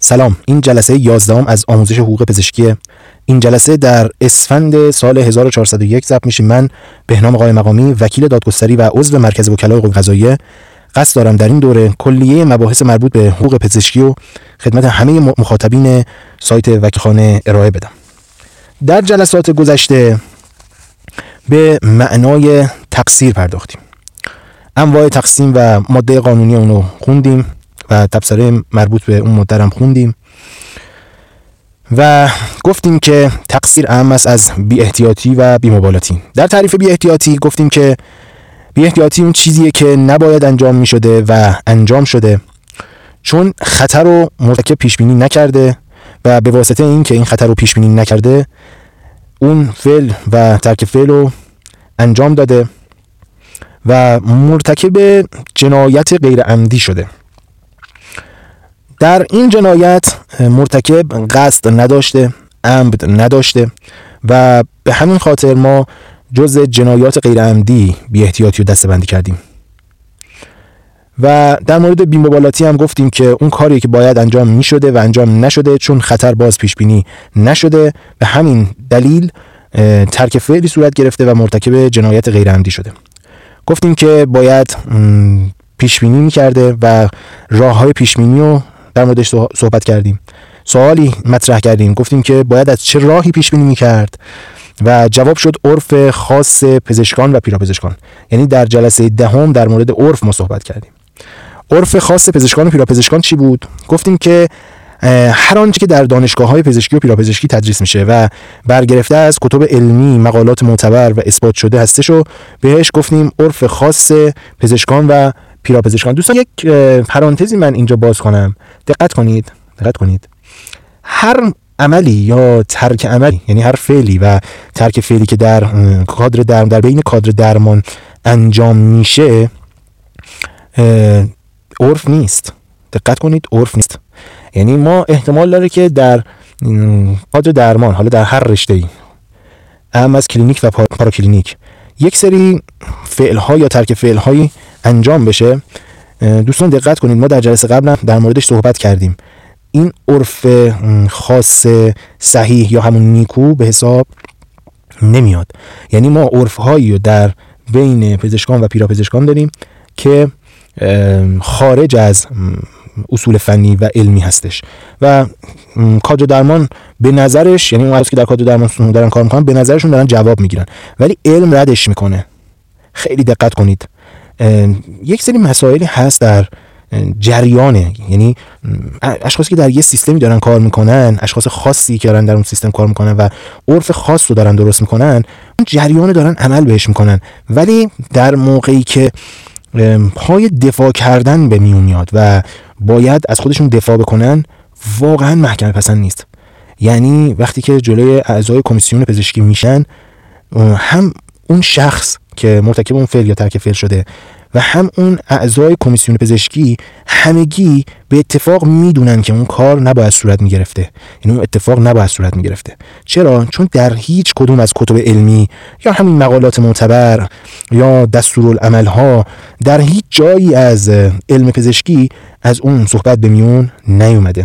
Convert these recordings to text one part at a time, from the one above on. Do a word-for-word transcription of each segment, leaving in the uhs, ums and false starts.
سلام، این جلسه یازدهم از آموزش حقوق پزشکی. این جلسه در اسفند سال هزار و چهارصد و یک ضبط میشه. من بهنام آقای مقامی، وکیل دادگستری و عضو مرکز وکلای حقوق قضاییه، قصد دارم در این دوره کلیه مباحث مربوط به حقوق پزشکی و خدمت همه مخاطبین سایت وکیلخانه ارائه بدم. در جلسات گذشته به معنای تقصیر پرداختیم. انواع تقسیم و ماده قانونی اونو خوندیم و تبصره مربوط به اون ماده هم خوندیم و گفتیم که تقصیر اهم است از بی احتیاطی و بی مبالاتی. در تعریف بی احتیاطی گفتیم که بی احتیاطی اون چیزیه که نباید انجام می شده و انجام شده چون خطر رو مرتکب پیش بینی نکرده و به واسطه این که این خطر رو پیش بینی نکرده اون فعل و ترک فعل رو انجام داده و مرتکب جنایت غیر عمدی شده. در این جنایت مرتکب قصد نداشته، عمد نداشته و به همین خاطر ما جز جنایات غیر عمدی بی احتیاطی رو دسته بندی کردیم. و در مورد بی‌مبالاتی هم گفتیم که اون کاری که باید انجام می شده و انجام نشده چون خطر باز پیش بینی نشده، به همین دلیل ترک فعلی صورت گرفته و مرتکب جنایت غیر عمدی شده. گفتیم که باید پیش بینی می کرده و راه‌های پیش بینی رو در موردش صحبت کردیم. سوالی مطرح کردیم، گفتیم که باید از چه راهی پیش بینی می‌کرد و جواب شد عرف خاص پزشکان و پیراپزشکان. یعنی در جلسه دهم در مورد عرف ما صحبت کردیم. عرف خاص پزشکان و پیراپزشکان چی بود؟ گفتیم که هر آنچه که در دانشگاه‌های پزشکی و پیراپزشکی تدریس میشه و برگرفته از کتب علمی، مقالات معتبر و اثبات شده هستش و بهش گفتیم عرف خاص پزشکان و پیراپزشکان. دوستان یک پرانتزی من اینجا باز کنم، دقت کنید دقت کنید هر عملی یا ترک عملی، یعنی هر فعلی و ترک فعلی که در کادر درمان در بین کادر درمان انجام میشه عرف نیست. دقت کنید، عرف نیست. یعنی ما احتمال داره که در کادر درمان، حالا در هر رشته‌ای، اهم از کلینیک و پاراکلینیک، یک سری فعل‌ها یا ترک فعل‌هایی انجام بشه. دوستان دقت کنید، ما در جلسه قبل در موردش صحبت کردیم. این عرف خاص صحیح یا همون نیکو به حساب نمیاد. یعنی ما عرف‌هایی رو در بین پزشکان و پیراپزشکان داریم که خارج از اصول فنی و علمی هستش و کادر درمان به نظرش، یعنی اون افرادی که در کادر درمان دارن کار میکنن، به نظرشون دارن جواب میگیرن ولی علم ردش میکنه. خیلی دقت کنید، یک سری مسائلی هست در جریانه، یعنی اشخاصی که در یه سیستمی دارن کار میکنن، اشخاص خاصی که دارن در اون سیستم کار میکنن و عرف خاص رو دارن درست میکنن، اون جریان دارن عمل بهش میکنن، ولی در موقعی که پای دفاع کردن به میون میاد و باید از خودشون دفاع بکنن واقعا محکمه پسند نیست. یعنی وقتی که جلوی اعضای کمیسیون پزشکی میشن، هم اون شخص که مرتکب اون فعل یا ترک فعل شده و هم اون اعضای کمیسیون پزشکی همگی به اتفاق میدونن که اون کار نباید صورت میگرفته. یعنی اون اتفاق نباید صورت میگرفته. چرا؟ چون در هیچ کدوم از کتب علمی یا همین مقالات معتبر یا دستورالعمل‌ها در هیچ جایی از علم پزشکی از اون صحبت به میون نیومده.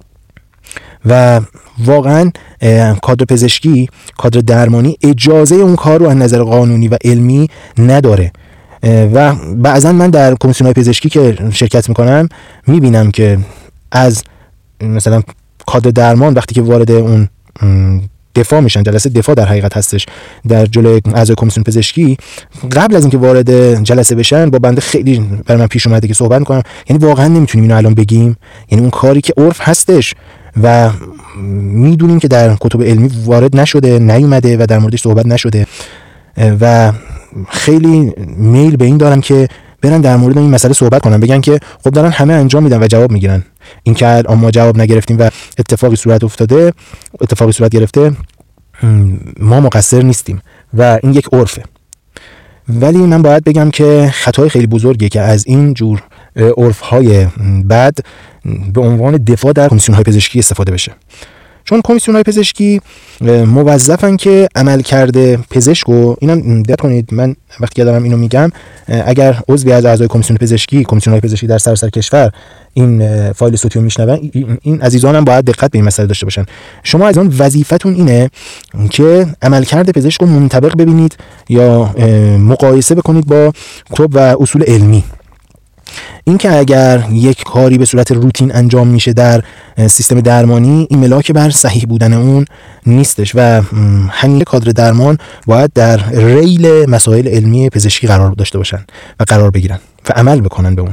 و واقعا کادر پزشکی، کادر درمانی اجازه اون کار رو از نظر قانونی و علمی نداره. و بعضا من در کمیسیون‌های پزشکی که شرکت میکنم میبینم که از مثلا کادر درمان وقتی که وارد اون دفاع میشن، جلسه دفاع در حقیقت هستش در جلوی اعضای کمیسیون پزشکی، قبل از اینکه وارد جلسه بشن با بنده خیلی برای من پیش اومده که صحبت میکنم. یعنی واقعا نمیتونیم اینو الان بگیم، یعنی اون کاری که عرف هستش و میدونیم که در کتب علمی وارد نشده، نیومده و در موردش صحبت نشده و خیلی میل به این دارن که برن در مورد این مسئله صحبت کنن، بگن که خب دارن همه انجام میدن و جواب میگیرن. این که ما جواب نگرفتیم و اتفاقی صورت افتاده، اتفاقی صورت گرفته، ما مقصر نیستیم و این یک عرفه. ولی من باید بگم که خطای خیلی بزرگیه که از این جور عرف‌های بد به عنوان دفاع در کمیسیون‌های پزشکی استفاده بشه. چون کمیسیون‌های پزشکی موظفن که عملکرد پزشک و اینا دقت کنید، من وقتی که دارم اینو میگم اگر عضوی از اعضای کمیسیون پزشکی کمیسیون‌های پزشکی در سراسر کشور این فایل صوتی رو میشنون، این عزیزان هم باید دقت به این مسئله داشته باشن. شما عزیزان وظیفتون اینه که عملکرد پزشک رو منطبق ببینید یا مقایسه بکنید با کتب و اصول علمی. این که اگر یک کاری به صورت روتین انجام میشه در سیستم درمانی، این ملاک بر صحیح بودن اون نیستش و همین کادر درمان باید در ریل مسائل علمی پزشکی قرار داشته باشن و قرار بگیرن و عمل بکنن به اون.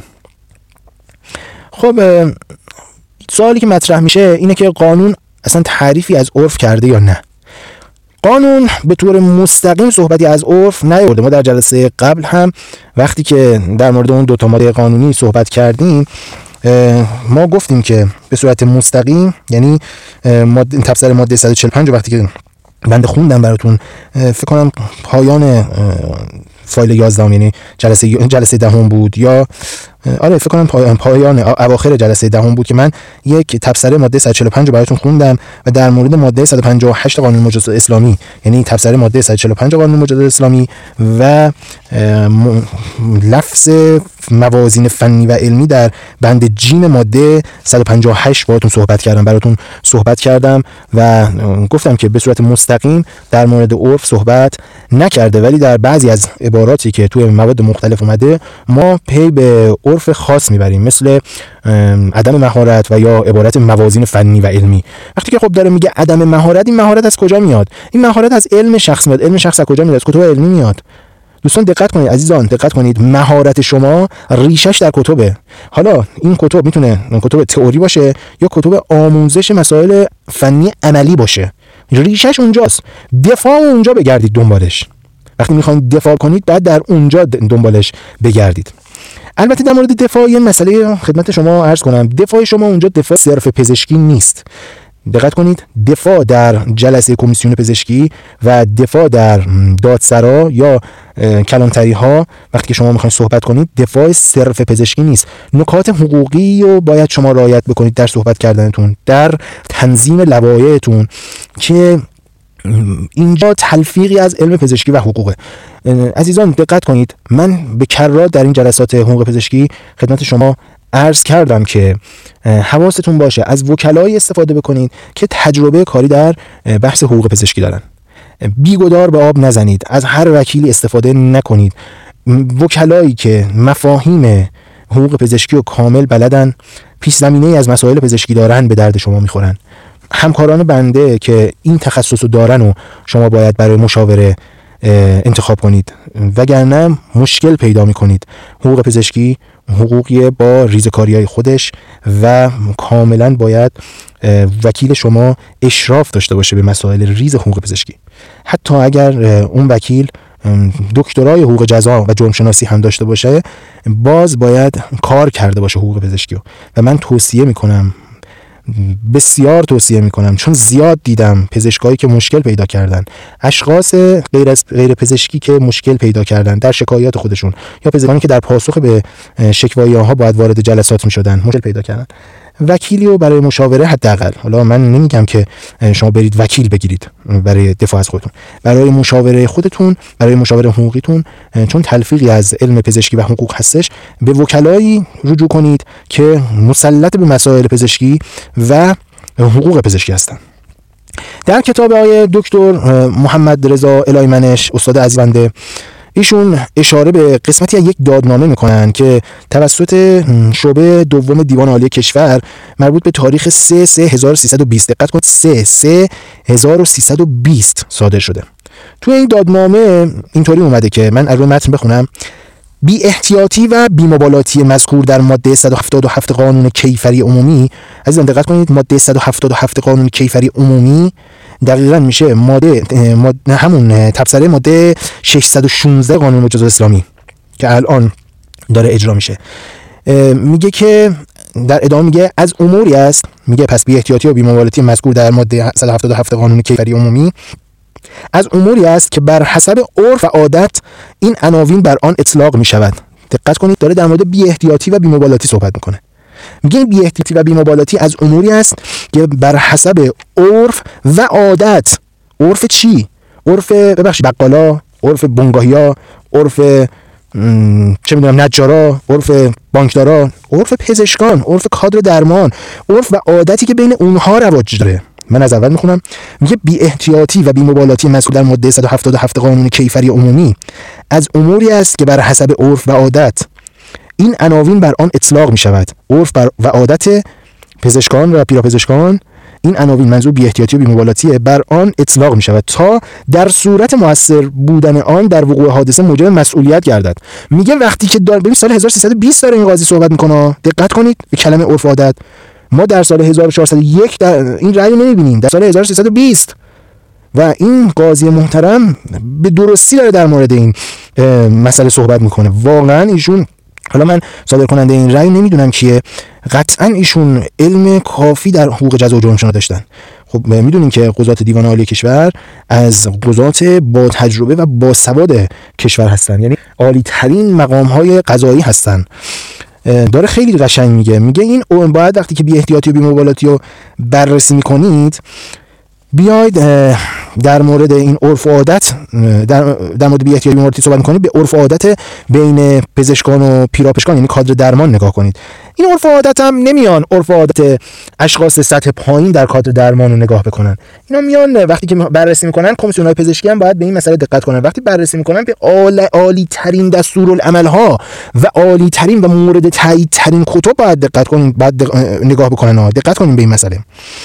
خب سوالی که مطرح میشه اینه که قانون اصلا تعریفی از عرف کرده یا نه. قانون به طور مستقیم صحبتی از عرف نیورده. ما در جلسه قبل هم وقتی که در مورد اون دو تا ماده قانونی صحبت کردیم ما گفتیم که به صورت مستقیم، یعنی ماده تفسیر ماده صد و چهل و پنج وقتی که بنده خوندم براتون، فکر کنم پایان فایل یازده، یعنی جلسه جلسه دهم بود یا آره فکر کنم پایان پایان اواخر جلسه دهم بود که من یک تفسیر ماده صد و چهل و پنج براتون خوندم و در مورد ماده صد و پنجاه و هشت قانون مجاز اسلامی، یعنی تفسیر ماده صد و چهل و پنج قانون مجاز اسلامی و لفظ موازین فنی و علمی در بند جیم ماده صد و پنجاه و هشت براتون صحبت کردم براتون صحبت کردم و گفتم که به صورت مستقیم در مورد عرف صحبت نکرده، ولی در بعضی از عباراتی که توی مواد مختلف اومده ما پی به عرف خاص میبریم، مثل عدم مهارت و یا عبارت موازین فنی و علمی. وقتی که خب داره میگه عدم مهارت، این مهارت از کجا میاد؟ این مهارت از علم شخص میاد. علم شخص از کجا میاد؟ از کتب علمی میاد. دوستان دقت کنید، عزیزان دقت کنید، مهارت شما ریشش در کتبه. حالا این کتب میتونه کتب تئوری باشه یا کتب آموزش مسائل فنی عملی باشه، ریشش اونجاست. دفاع اونجا بگردید دنبالش. وقتی میخواید دفاع کنید بعد در اونجا دنبالش بگردید. البته در مورد دفاع یه مسئله خدمت شما عرض کنم، دفاع شما اونجا دفاع صرف پزشکی نیست. دقت کنید، دفاع در جلسه کمیسیون پزشکی و دفاع در دادسرا یا کلانتری ها وقتی که شما میخواید صحبت کنید دفاع صرف پزشکی نیست. نکات حقوقی رو باید شما رعایت بکنید در صحبت کردنتون، در تنظیم لوایحتون، که اینجا تلفیقی از علم پزشکی و حقوقه. عزیزان دقت کنید، من به کرات در این جلسات حقوق پزشکی خدمت شما عرض کردم که حواستون باشه از وکلایی استفاده بکنید که تجربه کاری در بحث حقوق پزشکی دارن. بیگدار به آب نزنید، از هر وکیلی استفاده نکنید. وکلایی که مفاهیم حقوق پزشکی رو کامل بلدن، پیش زمینه از مسائل پزشکی دارن، به درد شما میخورن. همکاران بنده که این تخصص رو دارن و شما باید برای مشاوره انتخاب کنید، وگرنه مشکل پیدا میکنید. حقوق پزشکی حقوقی با ریزکاری‌های خودش و کاملا باید وکیل شما اشراف داشته باشه به مسائل ریز حقوق پزشکی. حتی اگر اون وکیل دکترای حقوق جزا و جرم شناسی هم داشته باشه، باز باید کار کرده باشه حقوق پزشکی رو. و من توصیه میکنم، بسیار توصیه میکنم، چون زیاد دیدم پزشکایی که مشکل پیدا کردن، اشخاص غیر از غیر پزشکی که مشکل پیدا کردن در شکایات خودشون، یا پزشکانی که در پاسخ به شکوایی ها باید وارد جلسات میشدن مشکل پیدا کردن. وکیلی رو برای مشاوره حداقل، حالا من نمیگم که شما برید وکیل بگیرید برای دفاع از خودتون، برای مشاوره خودتون، برای مشاوره حقوقیتون، چون تلفیقی از علم پزشکی و حقوق هستش، به وکلایی رجوع کنید که مسلط به مسائل پزشکی و حقوق پزشکی هستن. در کتاب آقای دکتر محمد رضا الهی منش، استاد عزیز بنده، ایشون اشاره به قسمتی از یک دادنامه میکنن که توسط شعبه دوم دیوان عالی کشور مربوط به تاریخ سه سه هزار و سیصد و بیست، دقت کنید، سه سه هزار و سیصد و بیست صادر شده. توی این دادنامه اینطوری اومده که من از روی متن بخونم: بی احتیاطی و بی مبالاتی مذکور در ماده صد و هفتاد و هفت قانون کیفری عمومی، عزیزان دقت کنید، ماده صد و هفتاد و هفت قانون کیفری عمومی دقیقاً میشه ماده, ماده همون تبصره ماده ششصد و شانزده قانون مجاز اسلامی که الان داره اجرا میشه. میگه که در ادامه میگه از اموری است، میگه پس بی احتیاطی و بی مبالاتی مذکور در ماده صد و هفتاد و هفت قانون کیفری عمومی از اموری است که بر حسب عرف و عادت این عناوین بر آن اطلاق میشود. دقت کنید، داره در مورد بی احتیاطی و بی مبالاتی صحبت میکنه. میگه بی احتیاطی و بی مبالاتی از اموری است بر حسب عرف و عادت. عرف چی؟ عرف ببخشید بقالا، عرف بنگاهیا، عرف چه میدونم نجارا، عرف بانکدارا، عرف پزشکان، عرف کادر درمان، عرف و عادتی که بین اونها رواج داره. من از اول میخونم. میگه بی احتیاطی و بی مبالاتی مذکور در ماده صد و هفتاد و هفت قانون کیفری عمومی از اموری است که بر حسب عرف و عادت این عناوین بر آن اطلاق می شود. عرف و عادت پزشکان و پیراپزشکان، این عناوین منظور بی احتیاطی و بی مبالاتی بر آن اطلاق می شود تا در صورت مؤثر بودن آن در وقوع حادثه موجب مسئولیت گردد. میگه وقتی که دار ببین سال هزار و سیصد و بیست داره این قاضی صحبت میکنه، دقت کنید به کلمه عرف و عادت. ما در سال هزار و چهارصد و یک در این رأی نمیبینیم، در سال هزار و سیصد و بیست. و این قاضی محترم به درستی داره در مورد این مسئله صحبت میکنه. واقعا ایشون، حالا من صادر کننده این رأی نمیدونم کیه، قطعا ایشون علم کافی در حقوق جزا و جرم شناخت داشتن. خب میدونیم که قضات دیوان عالی کشور از قضات با تجربه و با سواد کشور هستن، یعنی عالی ترین مقام های قضایی هستن. داره خیلی قشنگ میگه، میگه این باید وقتی که بی احتیاطی و بی مبالاتی رو بررسی میکنید بیاید در مورد این عرف و عادت، در, در مورد بی احتیاطی و بی مبالاتی صحبت میکنید، به عرف و عادت بین پزشکان و پیراپزشکان یعنی کادر درمان نگاه کنید. این عرف و عادت هم نمیان عرف و عادت اشخاص سطح پایین در کادر درمان رو نگاه بکنن. اینا میان وقتی که بررسی میکنن، کمیسیون‌های پزشکی هم باید به این مسئله دقت کنن. وقتی بررسی میکنن به عالی ترین دستورالعمل ها و عالی ترین و مورد تایید ترین کتب باید دقت کنین، باید نگاه بکنن. دقت کنین به این مسئله.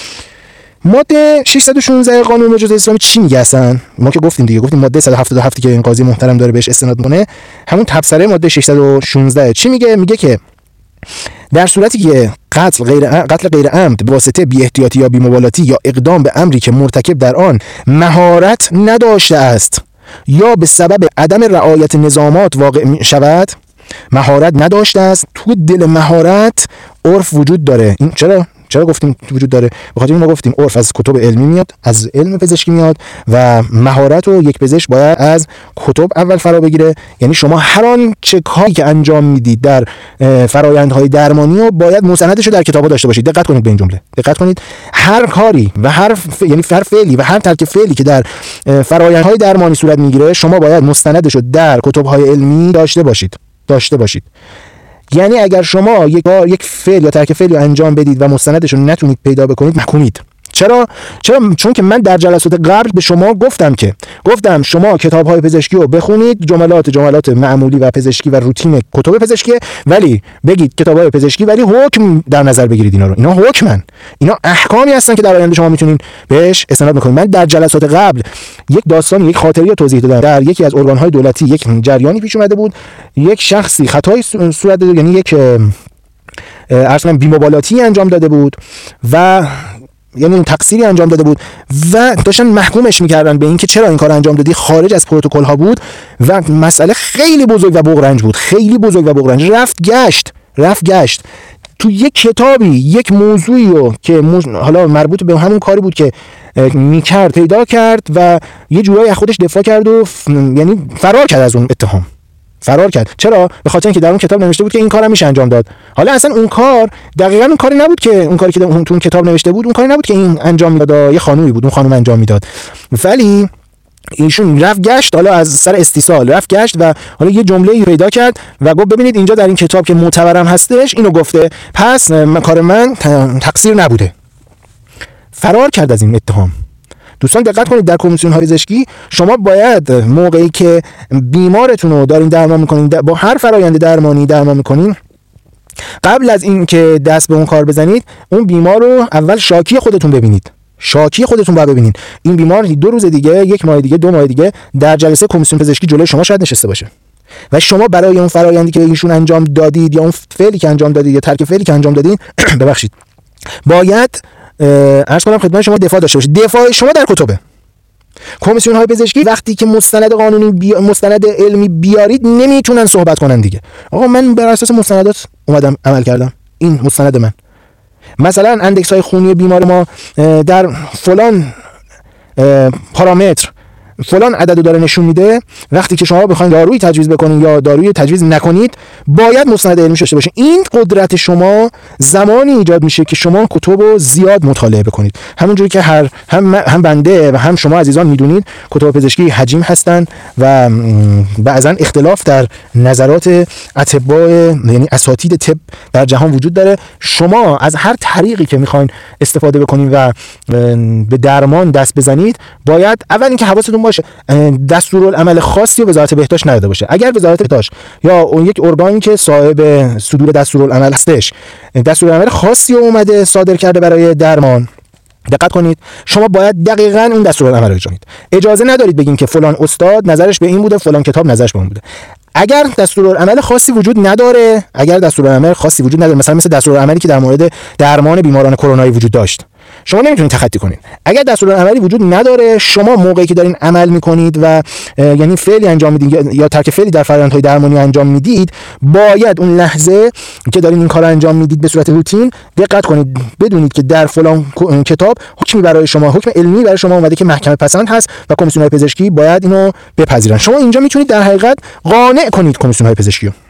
ماده ششصد و شانزده قانون مجازات اسلامی چی میگه اصلا؟ ما که گفتیم دیگه، گفتیم ماده صد و هفتاد و هفت که این قاضی محترم داره بهش استناد میکنه، همون تبصره ماده ششصد و شانزده چی میگه؟ میگه که در صورتی که قتل غیر قتل غیر عمد به واسطه بی احتیاطی یا بی مبالاتی یا اقدام به امری که مرتکب در آن مهارت نداشته است یا به سبب عدم رعایت نظامات واقع می شود، مهارت نداشته است. تو دل مهارت عرف وجود داره. این چرا چرا گفتیم وجود داره؟ بخاطر ما گفتیم عرف از کتب علمی میاد، از علم پزشکی میاد و مهارت رو یک پزشک باید از کتب اول فرا بگیره. یعنی شما هر آن چه کاری که انجام میدید در فرآیندهای درمانی رو باید مستندش رو در کتابا داشته باشید. دقت کنید به این جمله، دقت کنید. هر کاری و هر ف... یعنی هر فعلی و هر ترک فعلی که در فرآیندهای درمانی صورت میگیره شما باید مستندش رو در کتب‌های علمی داشته باشید داشته باشید. یعنی اگر شما یک یک فعل یا ترک فعلی انجام بدید و مستندش رو نتونید پیدا بکنید، محکومید. چرا؟ چرا؟ چون که من در جلسات قبل به شما گفتم که گفتم شما کتاب‌های پزشکی رو بخونید، جملات جملات معمولی و پزشکی و روتین کتب پزشکی، ولی بگید کتاب‌های پزشکی ولی حکم در نظر بگیرید. اینا رو اینا حکمن، اینا احکامی هستن که در آینده شما میتونید بهش استناد بکنید. من در جلسات قبل یک داستان، یک خاطری رو توضیح دادم. در یکی از ارگان‌های دولتی یک جریانی پیش اومده بود، یک شخصی خطایی صورت داده، یعنی یک اصلا بی‌مبالاتی انجام داده بود و یعنی اون تقصیری انجام داده بود و داشتن محکومش میکردن به این که چرا این کار انجام دادی، خارج از پروتکل ها بود و مسئله خیلی بزرگ و بغرنج بود، خیلی بزرگ و بغرنج. رفت گشت رفت گشت تو یک کتابی یک موضوعی رو که موز... حالا مربوط به همون کاری بود که میکرد پیدا کرد و یه جورایی از خودش دفاع کرد و ف... یعنی فرار کرد از اون اتهام. فرار کرد. چرا؟ به خاطر اینکه در اون کتاب نوشته بود که این کارم میشه انجام داد. حالا اصلا اون کار دقیقاً اون کاری نبود که اون کاری که اون تو اون کتاب نوشته بود، اون کاری نبود که این انجام میداد، یه خانومی بود اون خانم انجام میداد. ولی ایشون رفت گشت، حالا از سر استیصال رفت گشت و حالا یه جمله‌ای پیدا کرد و گفت ببینید اینجا در این کتاب که معتبرم هستش اینو گفته، پس کار من تقصیر نبوده. فرار کرد از این اتهام. دوستان دقت کنید، در کمیسیون های پزشکی شما باید موقعی که بیمارتون رو دارین درمان میکنین، با هر فرآیند درمانی درمان میکنین، قبل از این که دست به اون کار بزنید اون بیمار رو اول شاکی خودتون ببینید. شاکی خودتون باید ببینید. این بیمار دو روز دیگه، یک ماه دیگه، دو ماه دیگه در جلسه کمیسیون پزشکی جلوی شما شاید نشسته باشه و شما برای اون فرآیندی که ایشون انجام دادید یا اون فعلی که انجام دادید یا ترک فعلی که انجام دادید ببخشید باید عرض کنم خدمت شما دفاع داشته باشید. دفاع شما در کتبه. کمیسیون های پزشکی وقتی که مستند قانونی بی... مستند علمی بیارید نمیتونن صحبت کنن دیگه. آقا من بر اساس مستندات اومدم عمل کردم، این مستند من. مثلا اندکس های خونی بیمار ما در فلان پارامتر فلان عدد رو داره نشون میده، وقتی که شما بخواید دارویی تجویز بکنید یا دارویی تجویز نکنید باید مستند علمی داشته باشه. این قدرت شما زمانی ایجاد میشه که شما کتب رو زیاد مطالعه بکنید. همونجوری که هر هم هم بنده و هم شما عزیزان میدونید کتب پزشکی حجیم هستن و بعضا اختلاف در نظرات اطباء یعنی اساتید طب در جهان وجود داره. شما از هر طریقی که میخواین استفاده بکنید و به درمان دست بزنید باید اول اینکه حواستون باشه دستورالعمل خاصی وزارت بهداشت نداده باشه. اگر وزارت بهداشت یا اون یک ارگانی که صاحب صدور دستورالعمل هستش دستورالعمل خاصی اومده صادر کرده برای درمان، دقت کنید شما باید دقیقاً اون دستورالعمل رو اجرا کنید. اجازه ندارید بگین که فلان استاد نظرش به این بوده، فلان کتاب نظرش به اون بوده. اگر دستورالعمل خاصی وجود نداره، اگر دستورالعمل خاصی وجود نداره، مثلا مثل دستورالعملی که در مورد درمان بیماران کرونایی وجود داشت، شما نمیتونید تخطی کنید. اگر دستورالعملی وجود نداره، شما موقعی که دارین عمل میکنید و یعنی فعلی انجام میدید یا ترک فعلی در فرآیندهای درمانی انجام میدید، باید اون لحظه که دارین این کارو انجام میدید به صورت روتین دقت کنید، بدونید که در فلان کتاب حکمی برای شما، حکم علمی برای شما اومده که محکمه پسند هست و کمیسیون‌های پزشکی باید اینو بپذیرن. شما اینجا میتونید در حقیقت قانع کنید کمیسیون‌های پزشکی رو.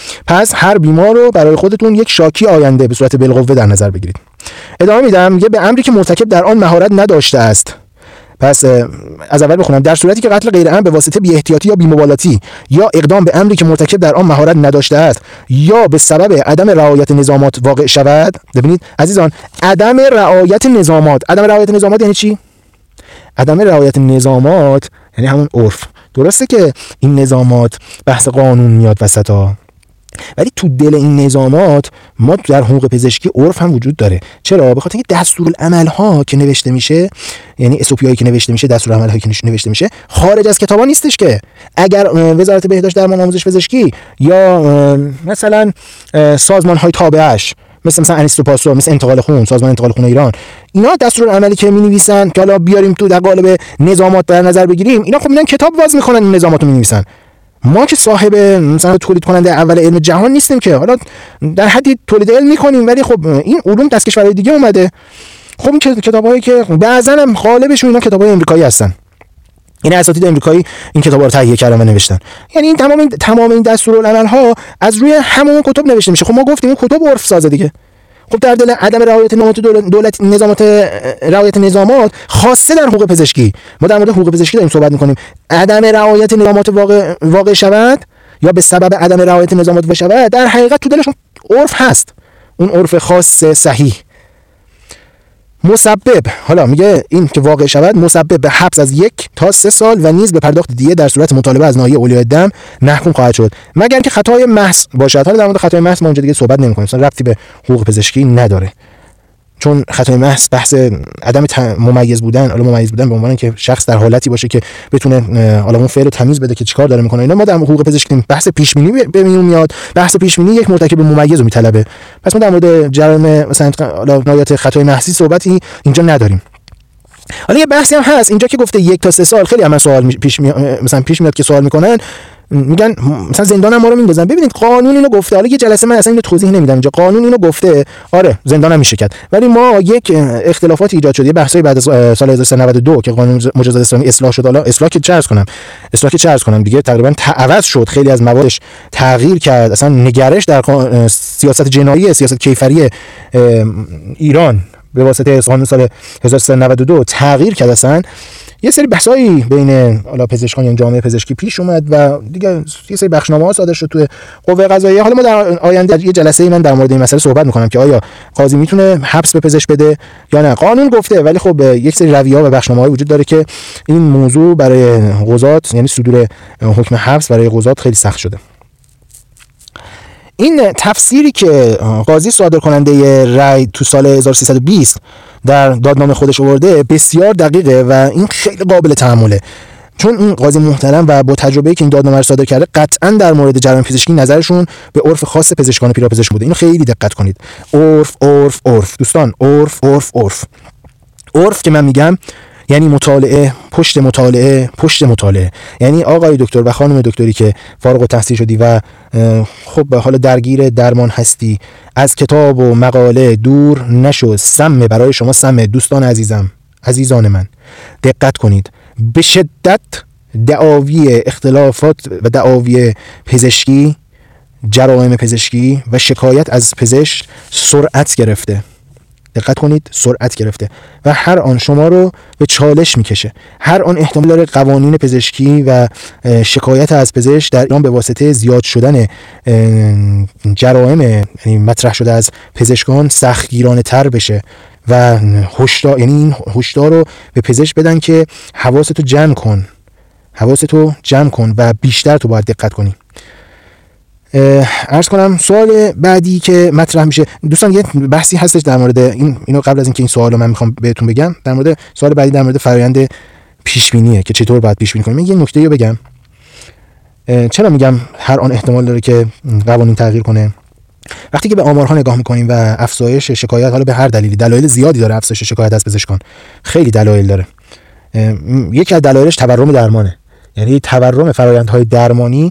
پس هر بیمار رو برای خودتون یک شاکی آینده به صورت بالقوه در نظر بگیرید. ادامه میدم، میگه به امری که مرتکب در آن مهارت نداشته است. پس از اول بخونم. در صورتی که قتل غیر عمد به واسطه بی احتیاطی یا بی مبالاتی یا اقدام به امری که مرتکب در آن مهارت نداشته است یا به سبب عدم رعایت نظامات واقع شود. ببینید عزیزان، عدم رعایت نظامات، عدم رعایت نظامات یعنی چی؟ عدم رعایت نظامات یعنی همون عرف. درسته که این نظامات بحث قانون میاد وسطا، ولی تو دل این نظامات ما در حقوق پزشکی عرف هم وجود داره. چرا؟ به خاطر اینکه دستورالعمل ها که نوشته میشه، یعنی اس او پی هایی که نوشته میشه، دستورالعمل هایی که نوشته میشه خارج از کتابا نیستش. که اگر وزارت بهداشت درمان آموزش پزشکی یا مثلا سازمان های تابعش مثل مثلا انیستو پاسو، مثل انتقال خون، سازمان انتقال خون ایران، اینا دستورالعملی که می‌نویسن که حالا بیاریم تو در قالب نظامات در نظر بگیریم، اینا خب میرن کتاب باز میکنن این نظامات رو می‌نویسن. ما که صاحب مثلا تولید کننده اول علم جهان نیستیم که حالا در حدی تولید علم می‌کنیم، ولی خب این علوم دست کشورهای دیگه اومده. خب این کتابایی که بعضا هم غالبشون اینا کتابای آمریکایی هستن، این اساتید آمریکایی این کتابا رو تهیه کردن و نوشتن. یعنی این تمام این تمام این دستورالعمل ها از روی همون کتب نوشته میشه. خب ما گفتیم اون کتب عرف سازه دیگه. خب در دل عدم رعایت نظامات دولت نظامات رعایت نظامات خاصه در حقوق پزشکی، ما در مورد حقوق پزشکی داریم صحبت میکنیم، عدم رعایت نظامات واقع واقع شود یا به سبب عدم رعایت نظامات واقع شود، در حقیقت تو دلشون عرف هست، اون عرف خاص صحیح. مسبب، حالا میگه این که واقع شود مسبب به حبس از یک تا سه سال و نیز به پرداخت دیه در صورت مطالبه از ناحیه اولیای دم محکوم خواهد شد، مگر که خطای محض باشد. حالا در مورد خطای محض ما اونجا دیگه صحبت نمی‌کنیم، اصلا ربطی به حقوق پزشکی نداره، چون خطای محض بحث عدم ممیز بودن، حالا ممیز بودن به عنوان که شخص در حالتی باشه که بتونه حالا اون فعل رو تمیز بده که چیکار داره میکنه. اینا ما در حقوق پزشکی بحث پیش بینی به میون میاد، بحث پیش بینی یک مرتکب ممیز رو میطلبه. پس ما در مورد جرم مثلا حالا نهایت خطای محضی صحبتی اینجا نداریم. حالا یه بحثی هم هست اینجا که گفته یک تا سه سال، خیلی هم سوال پیش می... مثلا پیش میاد که سوال میکنن، میگن مثلا زندان هم ما رو میندازن. ببینید قانون اینو گفته، حالا یه جلسه من اصلا اینو توضیح نمیدم اینجا، قانون اینو گفته آره زندان هم میشه کرد، ولی ما یک اختلافات ایجاد شد، یه بحثی بعد از سال هزار و سیصد و نود و دو که قانون مجازات اسلامی اصلاح شد، حالا اصلاح که چه عرض کنم اصلاح که چه عرض کنم دیگه تقریبا عوض شد، خیلی از موادش تغییر کرد، اصلا نگرش در سیاست جنایی، سیاست کیفری ایران به واسطه قانون سال هزار و سیصد و نود و دو تغییر کرد. اصلا یه سری بحثایی بین حالا پزشکان یا جامعه پزشکی پیش اومد و دیگه یه سری بخشنامه‌ها صادر شد توی قوه قضاییه. حالا ما در آینده یه جلسه من در مورد این مسئله صحبت می‌کنم که آیا قاضی میتونه حبس به پزشک بده یا نه. قانون گفته، ولی خب یک سری رویه‌ها و بخشنامه‌های وجود داره که این موضوع برای قضات، یعنی صدور حکم حبس برای قضات خیلی سخت شده. این تفسیری که قاضی صادر کننده رأی تو سال هزار و سیصد و بیست در دادنامه خودش آورده بسیار دقیقه و این خیلی قابل تأمله، چون این قاضی محترم و با تجربه‌ای که این دادنامه رو صادر کرده قطعاً در مورد جرایم پزشکی نظرشون به عرف خاص پزشکان پیراپزشک بوده. اینو خیلی دقت کنید. عرف عرف عرف دوستان، عرف عرف عرف عرف که من میگم یعنی مطالعه پشت مطالعه پشت مطالعه. یعنی آقای دکتر و خانم دکتری که فارغ التحصیل شدی و خب حالا درگیر درمان هستی، از کتاب و مقاله دور نشو. سم برای شما سم. دوستان عزیزم، عزیزان من، دقت کنید. به شدت دعاوی اختلافات و دعاوی پزشکی، جرائم پزشکی و شکایت از پزشک سرعت گرفته. دقت کنید، سرعت گرفته و هر آن شما رو به چالش میکشه. هر آن احتمال داره قوانین پزشکی و شکایت از پزشک در ایران به واسطه زیاد شدن جرائم یعنی مطرح شده از پزشکان سختگیرانه تر بشه و هشدار، یعنی این هشدار رو به پزشک بدن که حواستو جمع کن، حواستو جمع کن و بیشتر تو باید دقت کنی. عرض کنم سوال بعدی که مطرح میشه دوستان، یه بحثی هستش در مورد این، اینو قبل از اینکه این سوالو من میخوام بهتون بگم، در مورد سوال بعدی در مورد فرآیند پیش بینیه که چطور باید پیش بینی کنیم. من یه نکته رو بگم. چرا میگم هر آن احتمال داره که قوانین تغییر کنه؟ وقتی که به آمارها نگاه میکنیم و افزایش شکایت، حالا به هر دلیلی، دلایل زیادی داره افزایش شکایت از پزشکان، خیلی دلایل داره. یکی از دلایلش تورم درمانه، یعنی تورم فرآیندهای درمانی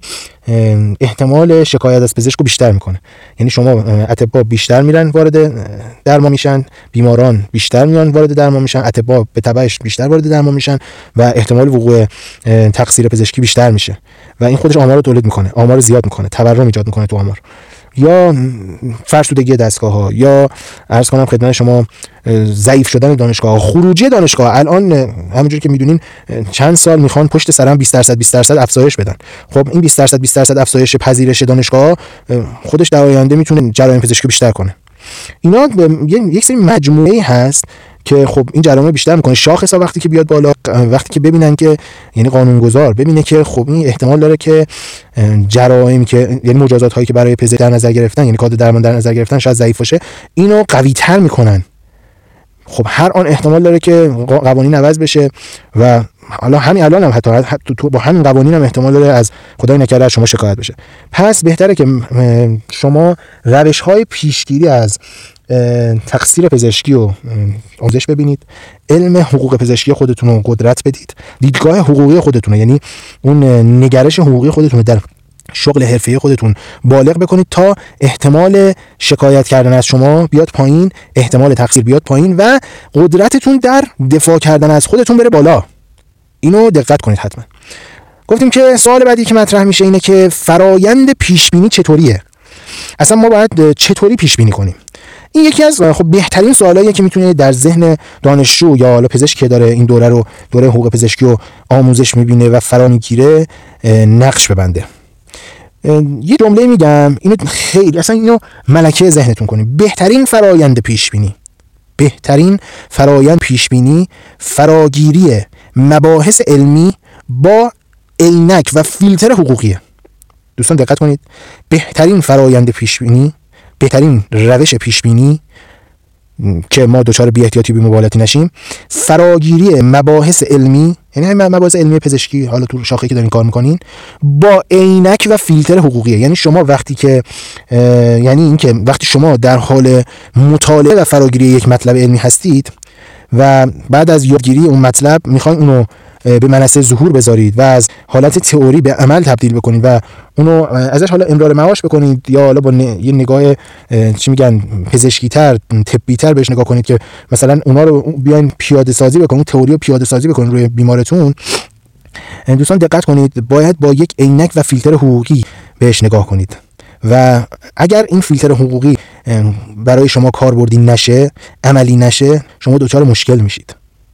احتمال شکایت از پزشک رو بیشتر میکنه. یعنی شما اطباء بیشتر میرن وارد درمان میشن، بیماران بیشتر میان وارد درمان میشن، اطباء به تبعش بیشتر وارد درمان میشن و احتمال وقوع تقصیر پزشکی بیشتر میشه و این خودش آمار رو تولید میکنه، آمار رو زیاد میکنه، تورم ایجاد میکنه تو آمار. یا فرسودگی دستگاه‌ها، یا عرض کنم خدمت شما ضعیف شدن دانشگاه، خروجی دانشگاه. الان همونجوری که میدونین چند سال میخوان پشت سرم بیست درصد بیست درصد افزایش بدن. خب این بیست درصد بیست درصد افزایش پذیرش دانشگاه خودش در آینده میتونه جرایم پزشکی بیشتر کنه. اینا یک سری مجموعه‌ای هست که خب این جرائم بیشتر میکنه. شاخص ها وقتی که بیاد بالا، وقتی که ببینن که یعنی قانونگذار ببینه که خب این احتمال داره که جرائمی که یعنی مجازات هایی که برای پزشک در نظر گرفتن، یعنی کادر درمان در نظر گرفتن شاید ضعیف باشه، اینو قوی تر میکنن. خب هر آن احتمال داره که قوانین عوض بشه و حالا همین الان هم حتی, حتی تو با همین قوانین هم احتمال داره از خدای نکرده از شما شکایت بشه. پس بهتره که شما روش های پیشگیری از تقصیر پزشکی رو آموزش ببینید، علم حقوق پزشکی خودتون رو قدرت بدید، دیدگاه حقوقی خودتون رو، یعنی اون نگرش حقوقی خودتون رو در شغل حرفه‌ای خودتون بالغ بکنید تا احتمال شکایت کردن از شما بیاد پایین، احتمال تقصیر بیاد پایین و قدرتتون در دفاع کردن از خودتون بره بالا. اینو دقت کنید حتما. گفتیم که سوال بعدی که مطرح میشه اینه که فرایند پیش بینی چطوریه؟ اصلا ما باید چطوری پیش بینی کنیم؟ این یکی از خب بهترین سوالاییه که میتونه در ذهن دانشجو یا حالا پزشک که داره این دوره رو دوره حقوق پزشکی رو آموزش میبینه و فرا میگیره نقش ببنده. یه جمله میگم، اینو خیلی اصلا اینو ملکه ذهنتون کنید. بهترین فرایند پیش بینی، بهترین فرایند پیش بینی فراگیری مباحث علمی با عینک و فیلتر حقوقیه. دوستان دقت کنید، بهترین فرایند پیش بینی، بهترین روش پیش بینی که ما دچار بی احتیاطی بی مبالغتی نشیم، فراگیری مباحث علمی، یعنی همین مباحث علمی پزشکی حالا تو شاخه‌ای که دارین کار میکنین، با عینک و فیلتر حقوقیه. یعنی شما وقتی که یعنی این که وقتی شما در حال مطالعه و فراگیری یک مطلب علمی هستید و بعد از یادگیری اون مطلب میخواین اونو به منصه ظهور بذارید و از حالت تئوری به عمل تبدیل بکنید و اونو ازش حالا امرار معاش بکنید یا حالا با یه نگاه چی میگن پزشکی تر، طبی تر بهش نگاه کنید که مثلا اونا رو بیاین پیاده سازی بکنید، تئوری رو پیاده سازی بکنید روی بیمارتون. دوستان دقت کنید، باید با یک عینک و فیلتر حقوقی بهش نگاه کنید و اگر این فیلتر حقوقی برای شما کاربردی نشه، عملی نشه، شما دچار مشکل میشید.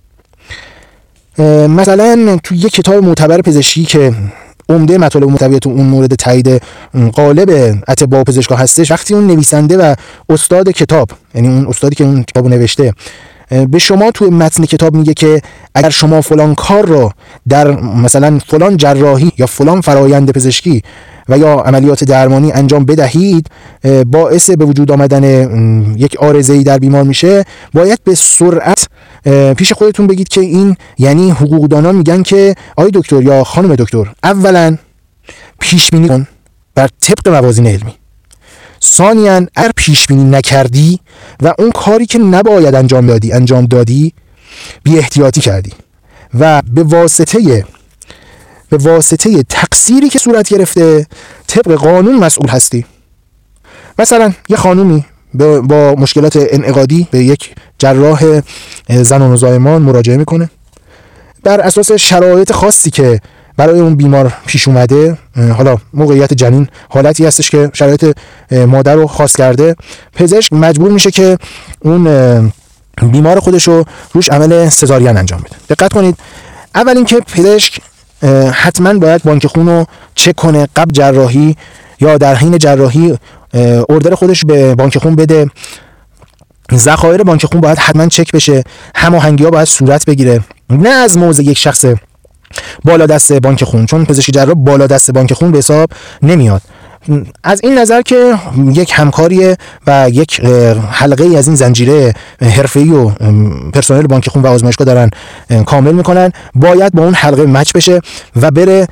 مثلا تو یک کتاب معتبر پزشکی که عمده مطالب محتویات اون مورد تایید غالب اطباء و پزشکا هستش، وقتی اون نویسنده و استاد کتاب، یعنی اون استادی که اون کتابو نوشته، به شما تو متن کتاب میگه که اگر شما فلان کار رو در مثلا فلان جراحی یا فلان فرایند پزشکی و یا عملیات درمانی انجام بدهید باعث به وجود آمدن یک عارضه‌ای در بیمار میشه، باید به سرعت پیش خودتون بگید که این، یعنی حقوقدانان میگن که آقای دکتر یا خانم دکتر، اولا پیش بینی کن بر طبق موازین علمی، ثانیاً اگر پیش بینی نکردی و اون کاری که نباید انجام دادی انجام دادی، بی احتیاطی کردی و به واسطه به واسطه تقصیری که صورت گرفته طبق قانون مسئول هستی. مثلا یه خانومی با مشکلات انعقادی به یک جراح زنان و زایمان مراجعه میکنه، بر اساس شرایط خاصی که برای اون بیمار پیش اومده، حالا موقعیت جنین حالتی هستش که شرایط مادر رو خاص کرده، پزشک مجبور میشه که اون بیمار خودش رو روش عمل سزارین انجام بده. دقت کنید، اول اینکه پزشک حتما باید بانک خون رو چک کنه قبل جراحی یا در حین جراحی، اوردر خودش به بانک خون بده. ذخایر بانک خون باید حتما چک بشه، هماهنگی‌ها باید صورت بگیره، نه از موضع یک شخص بالا دست بانک خون، چون پزشک جراح بالا دست بانک خون به حساب نمیاد. از این نظر که یک همکاری و یک حلقه ای از این زنجیره حرفه‌ای و پرسنل بانک خون و آزمایشگاه دارن کامل میکنن، باید با اون حلقه مچ بشه و بره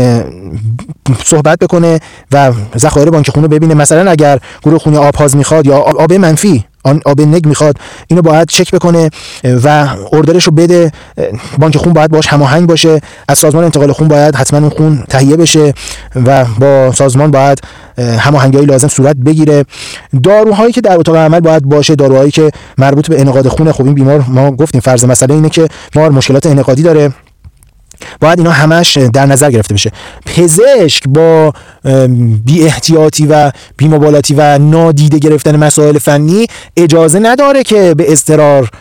صحبت بکنه و ذخایر بانک خون رو ببینه. مثلا اگر گروه خونی آبهاز میخواد یا آب منفی، آن آب نگ میخواد، اینو باید چک بکنه و اوردرش رو بده. بانک خون باید باش هماهنگ باشه، از سازمان انتقال خون باید حتما اون خون تهیه بشه و با سازمان باید هماهنگی‌های لازم صورت بگیره. داروهایی که در اتاق عمل باید باشه، داروهایی که مربوط به انعقاد خون. خب این بیمار، ما گفتیم فرض مسئله اینه که بیمار مشکلات انعقادی داره، باید اینا همش در نظر گرفته بشه. پزشک با بی احتیاطی و بی مبالاتی و نادیده گرفتن مسائل فنی اجازه نداره که به اضطرار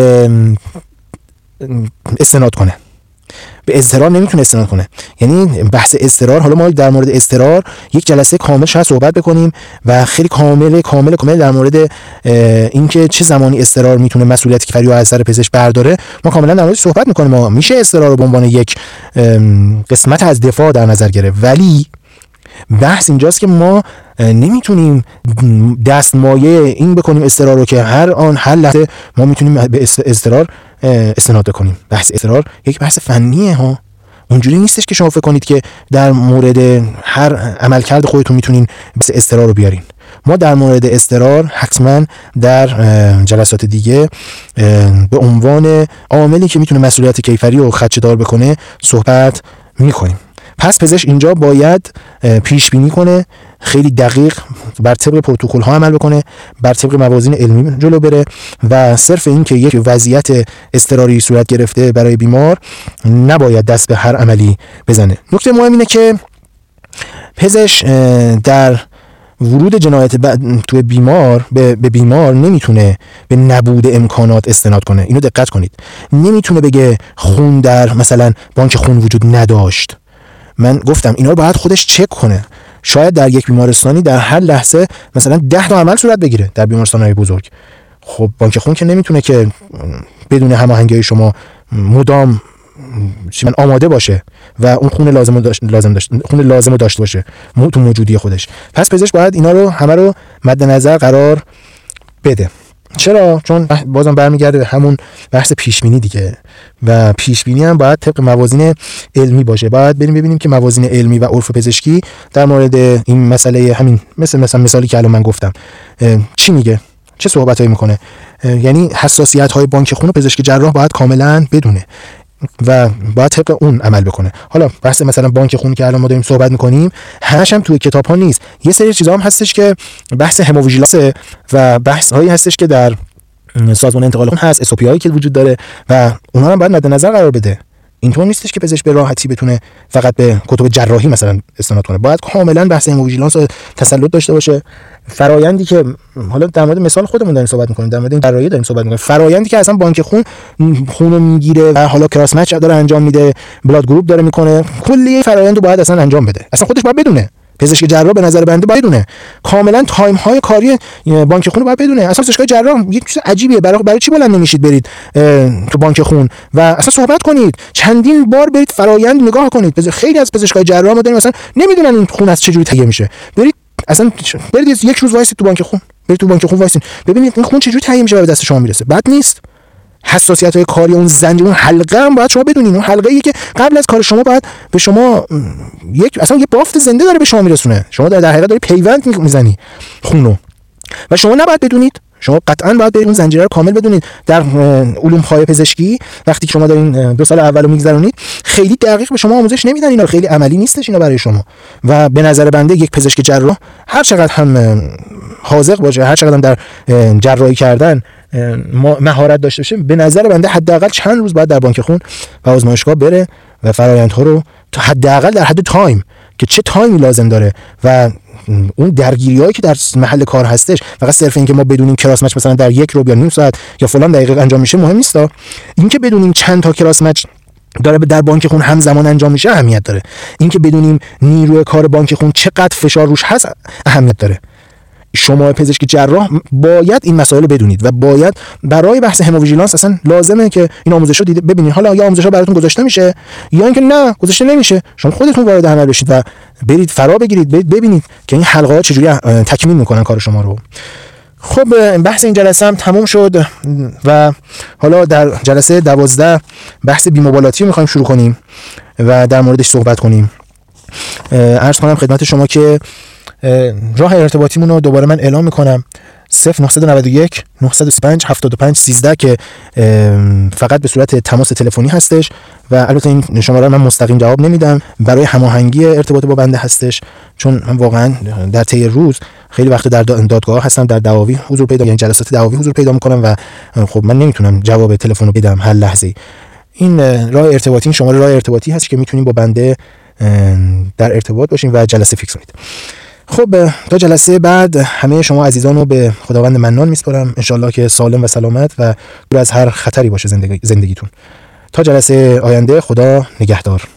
استناد کنه. به اضطرار نمیتونه استناد کنه. یعنی بحث اضطرار، حالا ما در مورد اضطرار یک جلسه کامل شاید صحبت بکنیم و خیلی کامل کامل کامل در مورد اینکه چه زمانی اضطرار میتونه مسئولیت کفری از سر پزشک برداره، ما کاملا در موردش صحبت میکنیم. ما میشه اضطرار رو به عنوان یک قسمت از دفاع در نظر گرفت، ولی بحث اینجاست که ما نمیتونیم دستمایه این بکنیم اضطرار رو که هر آن هر لحظه ما میتونیم به اضطرار استناد کنیم. بحث اضطرار یک بحث فنیه ها، اونجوری نیستش که شما فکر کنید که در مورد هر عملکرد خودتون میتونین بحث اضطرار رو بیارین. ما در مورد اضطرار حتما در جلسات دیگه به عنوان عاملی که میتونه مسئولیت کیفری رو خدشه‌دار بکنه صحبت میکنیم. پس پزشک اینجا باید پیش بینی کنه، خیلی دقیق بر طبق پروتکل ها عمل بکنه، بر طبق موازین علمی جلو بره و صرف این که یک وضعیت اضطراری صورت گرفته برای بیمار نباید دست به هر عملی بزنه. نکته مهم اینه که پزشک در ورود جنایت تو بیمار به بیمار نمیتونه به نبود امکانات استناد کنه. اینو دقت کنید، نمیتونه بگه خون در مثلا بانک خون وجود نداشت. من گفتم اینا رو باید خودش چک کنه. شاید در یک بیمارستانی در هر لحظه مثلا ده تا عمل صورت بگیره در بیمارستان‌های بزرگ. خب بانک خون که نمیتونه که بدون هماهنگی شما مدام من آماده باشه و اون خون لازم داشت لازم داشت خون لازم داشته باشه تو موجودی خودش. پس پزشک باید اینا رو همه رو مد نظر قرار بده. چرا؟ چون بازم برمیگرده به همون بحث پیش بینی دیگه، و پیش بینی هم باید طبق موازین علمی باشه. باید بریم ببینیم که موازین علمی و عرف پزشکی در مورد این مسئله، همین مثل مثلا مثالی که الان من گفتم، چی میگه، چه صحبتایی میکنه. یعنی حساسیت های بانک خون پزشک جراح باید کاملا بدونه و باید طبق اون عمل بکنه. حالا بحث مثلا بانک خون که الان ما داریم صحبت میکنیم همش هم توی کتاب ها نیست، یه سری چیزا هم هستش که بحث هموویژیلانس و بحث هایی هستش که در سازمان انتقال خون هست، اس او پی هایی که وجود داره و اونها هم باید مد نظر قرار بده. اینطور نیستش که پزشک به راحتی بتونه فقط به کتب جراحی مثلا استناد کنه. باید کاملا بحث هموویژیلانس و تسلط داشته باشه. فرایندی که حالا در مورد مثال خودمون داریم صحبت می‌کنیم، در مورد این جراحی داریم صحبت می‌کنیم، فرایندی که اصلا بانک خون خون رو میگیره و حالا کراس مچ داره انجام میده، بلاد گروپ داره میکنه، کلی فرایند رو باید اصلا انجام بده. اصلا خودش باید بدونه، پزشک جراح به نظر بنده باید بدونه کاملا تایم های کاری بانک خون رو باید بدونه. اصلا پزشکای جراح یک چیز عجیبیه، برای برای چی بلند نمیشید برید تو بانک خون و اصلا صحبت کنید، چندین بار برید فرایند نگاه کنید. خیلی از پزشکای جراح ما داریم مثلا نمیدونن این خون از چه جوری تهیه میشه. برید اصلا برید یک روز وایسید تو بانک خون، برید تو بانک خون وایسید ببینید این خون چه جوری تهیه میشه و به دست شما میرسه. بد نیست. حساسیت‌های کاری اون زنجیر، اون حلقه هم باید شما بدونین. اون حلقه‌ای که قبل از کار شما باید به شما یک اصلا یه بافت زنده داره به شما میرسونه. شما در در حقیقت داری پیوند میزنی خونو و شما نباید بدونید. شما قطعاً باید برید اون زنجیره رو کامل بدونید. در علوم پایه پزشکی وقتی که شما دارین دو سال اولو میگذرونید خیلی دقیق به شما آموزش نمیدن، اینا خیلی عملی نیستش اینا برای شما. و به نظر بنده یک پزشک جراح هر چقدر هم حاذق باشه، هر چقدر هم در جراحی کردن مهارت داشته باشه، به نظر بنده حداقل چند روز باید در بانک خون و آزمایشگاه بره و فرآیندها رو تا حداقل در حد تایم که چه تایمی لازم داره و اون درگیریایی که در محل کار هستش، فقط صرف این که ما بدونیم کراس مچ مثلا در یک رو یا نیم ساعت یا فلان دقیقه انجام میشه مهم نیست. این که بدونیم چند تا کراس مچ داره در بانک خون همزمان انجام میشه اهمیت داره. این که بدونیم نیروی کار بانک خون چقدر فشار روش هست اهمیت داره. شما پزشک جراح باید این مسائل رو بدونید و باید برای بحث هموویژیلانس اصلا لازمه که این آموزش رو دیده ببینید. حالا یا آموزش ها براتون گذاشته میشه یا اینکه نه گذاشته نمیشه، شما خودتون وارد عمل بشید و برید فرا بگیرید، برید ببینید که این حلقه ها چجوری تکمیل میکنن کار شما رو. خب بحث این جلسه هم تموم شد و حالا در جلسه دوازده بحث بی‌مبالاتی رو می‌خوایم شروع کنیم و در موردش صحبت کنیم. عرض کنم خدمت شما که راه ارتباطیمون رو دوباره من اعلام میکنم: صفر نه نه یک نه سه پنج هفت پنج یک سه که فقط به صورت تماس تلفنی هستش و البته این شماره رو من مستقیم جواب نمیدم، برای هماهنگی ارتباط با بنده هستش، چون من واقعا در طی روز خیلی وقت در دادگاه هستم، در دعاوی حضور پیدا یعنی جلسات دعاوی حضور پیدا میکنم و خب من نمیتونم جواب تلفن رو بدم هر لحظه. این راه ارتباطی، این شماره راه ارتباطی هست که میتونیم با بنده در ارتباط باشیم و جلسه فیکس کنید. خب تا جلسه بعد همه شما عزیزان رو به خداوند منان میسپارم، انشالله که سالم و سلامت و دور از هر خطری باشه زندگی زندگیتون. تا جلسه آینده، خدا نگهدار.